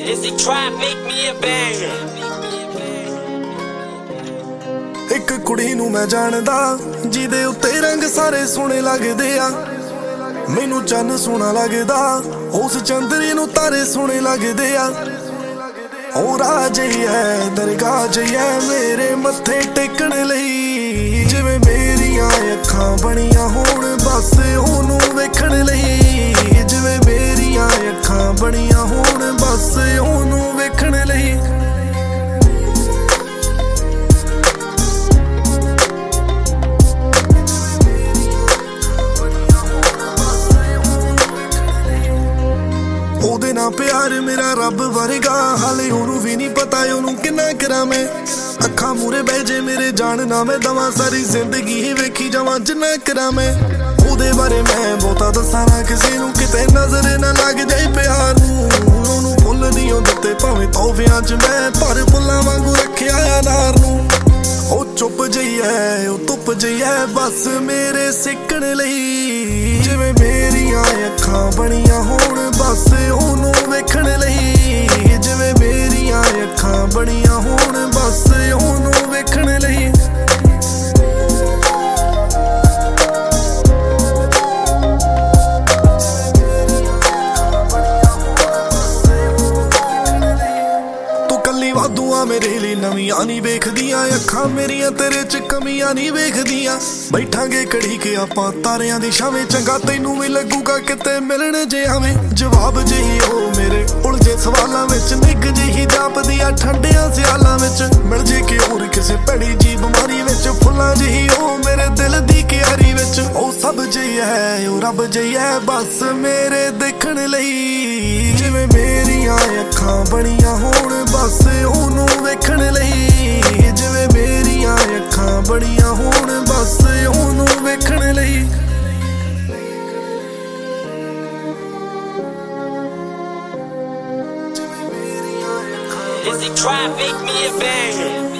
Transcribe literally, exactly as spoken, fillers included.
Is he try make me a banger? ਇੱਕ ਕੁੜੀ ਨੂੰ ਮੈਂ ਜਾਣਦਾ ਜਿਹਦੇ ਉੱਤੇ ਰੰਗ ਸਾਰੇ ਸੋਹਣੇ ਲੱਗਦੇ ਆ। ਮੈਨੂੰ ਚੰਨ ਸੋਹਣਾ ਲੱਗਦਾ, ਉਸ ਚੰਦਰੀ ਨੂੰ ਤਾਰੇ ਸੋਹਣੇ ਲੱਗਦੇ ਆ। ਉਹ ਰਾਜ ਹੀ ਹੈ ਦਰਗਾਹ ਜਿਹੀ ਹੈ ਮੇਰੇ ਮੱਥੇ ਟੇਕਣ ਲਈ। ਜਿਵੇਂ ਮੇਰੀਆਂ ਅੱਖਾਂ ਬਣੀਆਂ ਹੋਣ ਬਸ ਉਹਨੂੰ ਵੇਖਣ ਲਈ। ਜਿਵੇਂ ਮੇਰੀਆਂ ਅੱਖਾਂ ਬਣੀਆਂ ਹੋਣ ਬਸ ਉਹਨੂੰ ਵੇਖਣ ਲਈ। ਉਹਦੇ ਨਾਲ ਪਿਆਰ ਮੇਰਾ ਰੱਬ ਵਰਗਾ, ਹਾਲੇ ਉਹਨੂੰ ਵੀ ਨਹੀਂ ਪਤਾ ਉਹਨੂੰ ਕਿੰਨਾ ਕਰਾਂ ਮੈਂ। ਅੱਖਾਂ ਮੂਰੇ ਬਹਿ ਜੇ ਮੇਰੇ ਜਾਨ ਨਾ ਮੈਂ ਦਵਾਂ, ਸਾਰੀ ਜ਼ਿੰਦਗੀ ਹੀ ਵੇਖੀ ਜਾਵਾਂ ਜਿੰਨਾ ਕਰਾਂ ਮੈਂ। ਉਹਦੇ ਬਾਰੇ ਮੈਂ ਬਹੁਤਾ ਦੱਸਾਂ ਨਾ ਕਿਸੇ ਨੂੰ, ਕਿਤੇ ਨਜ਼ਰ ਨਾ ਲੱਗ ਜਾਏ ਪਿਆਰ ਨੂੰ। ਉਹਨੂੰ ਫੁੱਲ ਨਹੀਂ ਉਹ ਦਿੱਤੇ ਭਾਵੇਂ ਤੋਹਫਿਆਂ ਚ ਮੈਂ, ਪਰ ਫੁੱਲਾਂ ਵਾਂਗੂ ਰੱਖਿਆ ਯਾਰ ਨੂੰ। ਉਹ ਚੁੱਪ ਜਿਹੀ ਹੈ ਉਹ ਧੁੱਪ ਜਿਹੀ ਹੈ ਬਸ ਮੇਰੇ ਸਿੱਕਣ ਲਈ। ਜਿਵੇਂ ਮੇਰੀਆਂ ਅੱਖਾਂ ਬਣੀਆਂ ਹੋਣ ਬਸ ਉਹਨੂੰ ਵੇਖਣ ਲਈ। ਜਿਵੇਂ ਮੇਰੀਆਂ ਅੱਖਾਂ ਬਣੀਆਂ ਹੋਣ ਬਸ ਉਹਨੂੰ ਵੇਖਣ ਲਈ। ਵਾਧੂਆਂ ਮੇਰੇ ਲਈ ਨਵੀਆਂ ਨਹੀਂ ਵੇਖਦੀਆਂ ਅੱਖਾਂ ਮੇਰੀਆਂ, ਤੇਰੇ ਚ ਕਮੀਆਂ ਨਹੀਂ ਵੇਖਦੀਆਂ। ਬੈਠਾਂਗੇ ਘੜੀ ਕੇ ਆਪਾਂ ਤਾਰਿਆਂ ਦੀ ਛਾਵੇਂ, ਚੰਗਾ ਤੈਨੂੰ ਵੀ ਲੱਗੂਗਾ ਕਿਤੇ ਮਿਲਣ ਜੇ ਆਵੇਂ। ਜਵਾਬ ਜਿਹੀ ਉਹ ਮੇਰੇ ਉਲਝੇ ਸਵਾਲਾਂ ਵਿੱਚ, ਨਿੱਘ ਜਿਹੀ ਜਾਪਦੀ ਆ ਠੰਡਿਆਂ ਸਿਆਲਾਂ ਵਿੱਚ। ਮਿਲ ਜੇ ਕਿ ਹੋਰ ਕਿਸੇ ਭੈੜੀ ਜੀ ਬਿਮਾਰੀ ਵਿੱਚ, ਫੁੱਲਾਂ ਜਿਹੀ ਉਹ ਮੇਰੇ ਦਿਲ ਦੀ ਕਿਆਰੀ ਵਿੱਚ। ਉਹ ਸਭ ਜਿਹੀ ਹੈ ਉਹ ਰੱਬ ਜਿਹੀ ਹੈ ਬਸ ਮੇਰੇ ਦੇਖਣ ਲਈ। ਜਿਵੇਂ ਮੇਰੀਆਂ ਅੱਖਾਂ ਬਣੀਆਂ ਹੋਣ ਬਸ ਉਹਨੂੰ ਵੇਖਣ ਲਈ। ਜਿਵੇਂ ਮੇਰੀਆਂ ਅੱਖਾਂ ਬਣੀਆਂ ਹੋਣ ਬਸ ਉਹਨੂੰ ਵੇਖਣ ਲਈ। Is he try make me a banger?